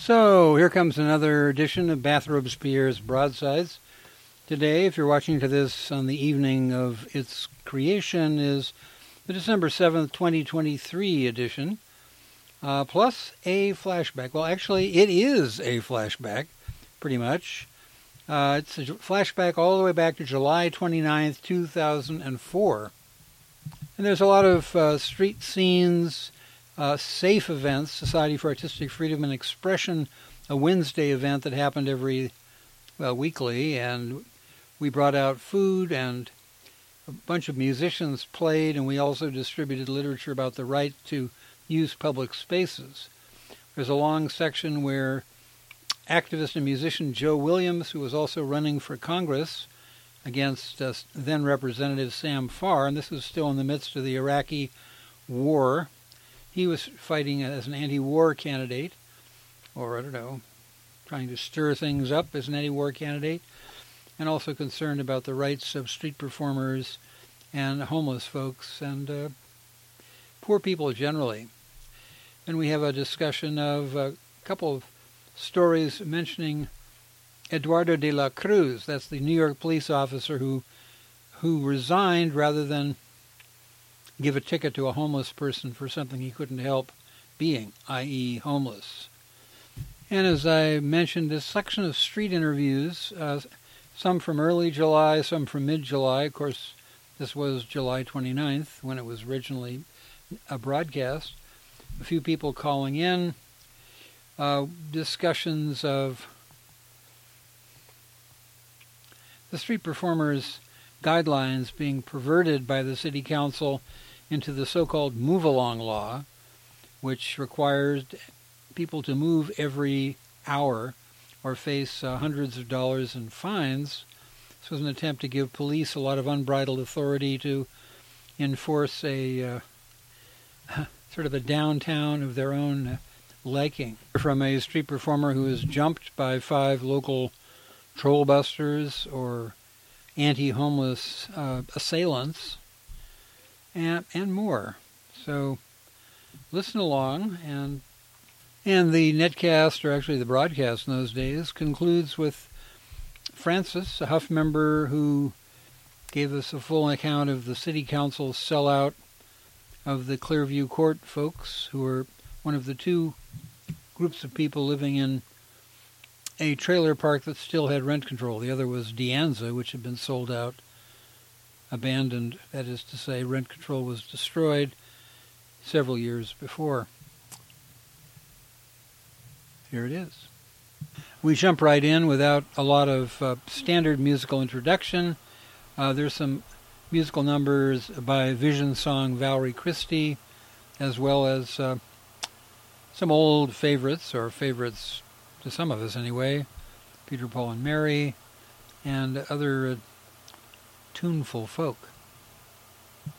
So, here comes another edition of Bathrobes Pierre's Broadsides. Today, if you're watching to this on the evening of its creation, is the December 7th, 2023 edition, plus a flashback. Well, actually, it is a flashback, pretty much. It's a flashback all the way back to July 29th, 2004. And there's a lot of street scenes, safe events, Society for Artistic Freedom and Expression, a Wednesday event that happened weekly, and we brought out food and a bunch of musicians played, and we also distributed literature about the right to use public spaces. There's a long section where activist and musician Joe Williams, who was also running for Congress against then Representative Sam Farr, and this was still in the midst of the Iraqi war. He was fighting as an anti-war candidate, or trying to stir things up as an anti-war candidate, and also concerned about the rights of street performers and homeless folks and poor people generally. And we have a discussion of a couple of stories mentioning Eduardo de la Cruz. That's the New York police officer who resigned rather than give a ticket to a homeless person for something he couldn't help being, i.e. homeless. And as I mentioned, a selection of street interviews, some from early July, some from mid-July. Of course, this was July 29th when it was originally a broadcast. A few people calling in, discussions of the street performers' guidelines being perverted by the city council into the so-called move-along law, which requires people to move every hour or face hundreds of dollars in fines. This was an attempt to give police a lot of unbridled authority to enforce a sort of a downtown of their own liking. From a street performer who was jumped by 5 local trollbusters or anti-homeless assailants, and more. So listen along, and the netcast, or actually the broadcast in those days, concludes with Francis, a Huff member who gave us a full account of the city council's sellout of the Clearview Court folks, who were one of the 2 groups of people living in a trailer park that still had rent control. The other was De Anza, which had been sold out, abandoned. That is to say, rent control was destroyed several years before. Here it is. We jump right in without a lot of standard musical introduction. There's some musical numbers by Vision Song Valerie Christie, as well as some old favorites, or favorites to some of us anyway, Peter, Paul, and Mary, and other tuneful folk.